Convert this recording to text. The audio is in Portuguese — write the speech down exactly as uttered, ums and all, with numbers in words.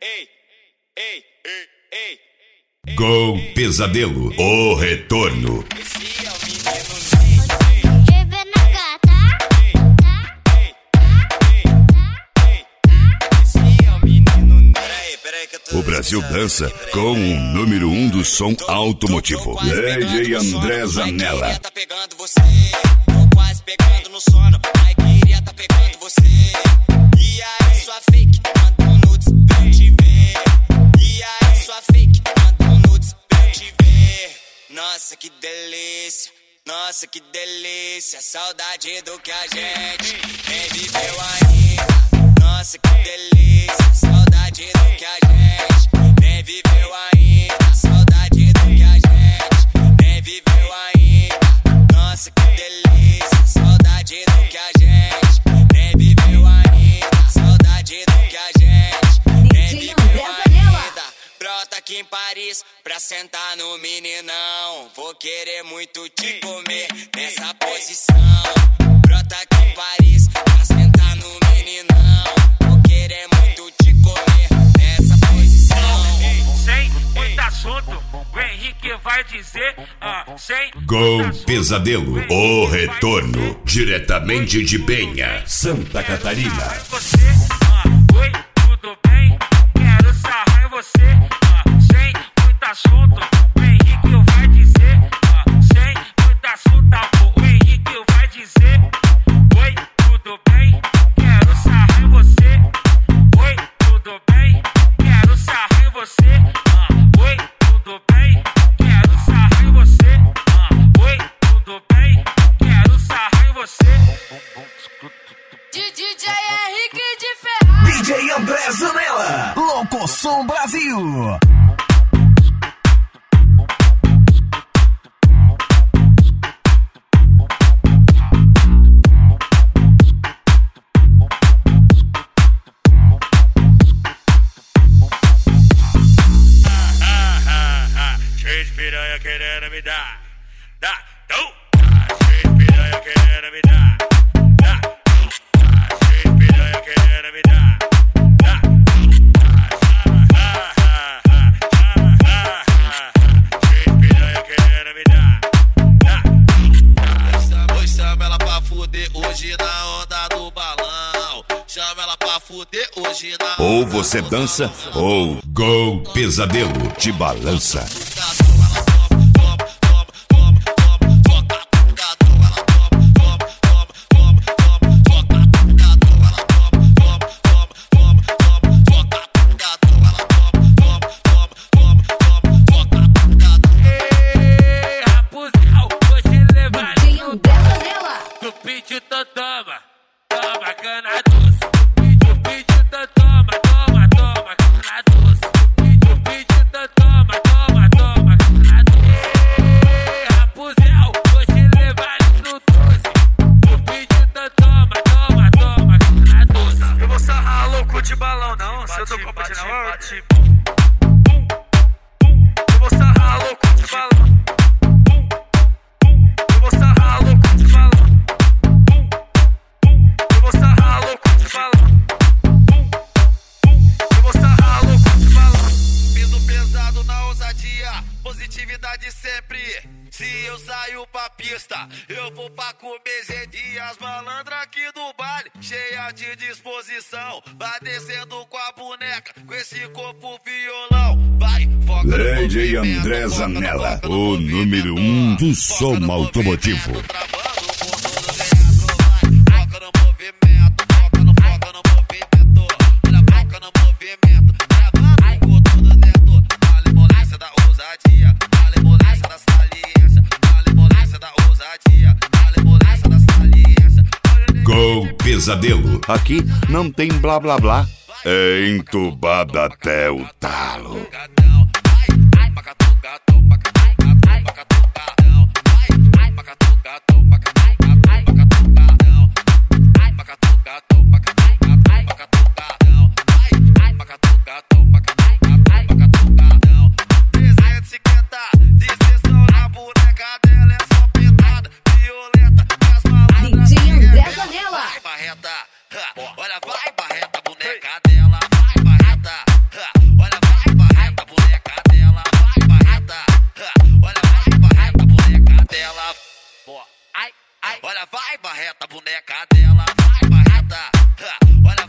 ei, ei, ei, ei. Gol Pesadelo, o retorno. Esse é o menino O Brasil dança com o número um do som automotivo, D J André Zanella. Tá pegando você, tô quase pegando no sono. Ai, queria tá pegando você. E aí, sua fake, manda um nudes pra eu te ver. E aí, sua fake, manda um nudes pra eu te ver. Nossa, que delícia, nossa, que delícia. Saudade do que a gente nem viveu ainda. Nossa, que delícia, saudade do que a gente nem viveu ainda. Saudade do que a gente nem viveu ainda. Nossa, que delícia, saudade do que a gente nem viveu ainda. Saudade do que a gente nem viveu ainda. Brota aqui em Paris pra sentar no meninão. Vou querer muito te comer nessa posição. Brota aqui em Paris pra sentar no meninão. Vou querer muito te comer nessa posição. Sem muito assunto, o Henrique vai dizer. Uh, sem Gol Pesadelo, o retorno, diretamente de Penha, Santa Catarina. Você, uh, oi, tudo bem? Quero sarrar em você. Uh, sem muito assunto, o Henrique vai dizer. Uh, sem muito assunto, amor, o Henrique vai dizer. Oi, tudo bem? Quero sarrar em você. Oi, tudo bem? Quero sarrar em você. Uh, oi, tudo bem? Quero sarrar em você. Uh, oi, tudo bem? Quero sarrar em você. D J Henrique de Ferraz. D J André Zanella, Locosom Brasil. Cheio de piranha querendo me dar, dá, dou. Cheio de piranha querendo me dar, dá, cheio de piranha querendo me dar, dá. Cheio de piranha querendo me dar, dá. Oi, chama ela pra fuder hoje na onda do balão. Chama ela pra fuder hoje na. Ou você dança, ou Gol Pesadelo te balança. Positividade sempre. Se eu saio pra pista, eu vou pra comer zedi. As malandras aqui do baile, cheia de disposição. Vai descendo com a boneca, com esse corpo violão. Vai, foca no D J movimento, André foca no- Zanella, foca no o movimento. número um do Foca som no automotivo. movimento, travando com todo dentro. Vai, foca no movimento, foca no, foca no movimento. Olha, foca no movimento, travando com todo dentro. Vale molência da ousadia, vale molência da saliência, vale molência da ousadia, vale molência da saliência. Gol Pesadelo, aqui não tem blá blá blá, é entubado até o talo. trezentos e cinquenta de sessão na boneca dela, é só pintada, violenta, e as malandras D J André dela. Zanella. Vai, Barreta, ha, olha, vai, Barreta, boneca dela, vai, Barreta, ha. Olha, vai, marreta, boneca dela, vai, marreta. Olha,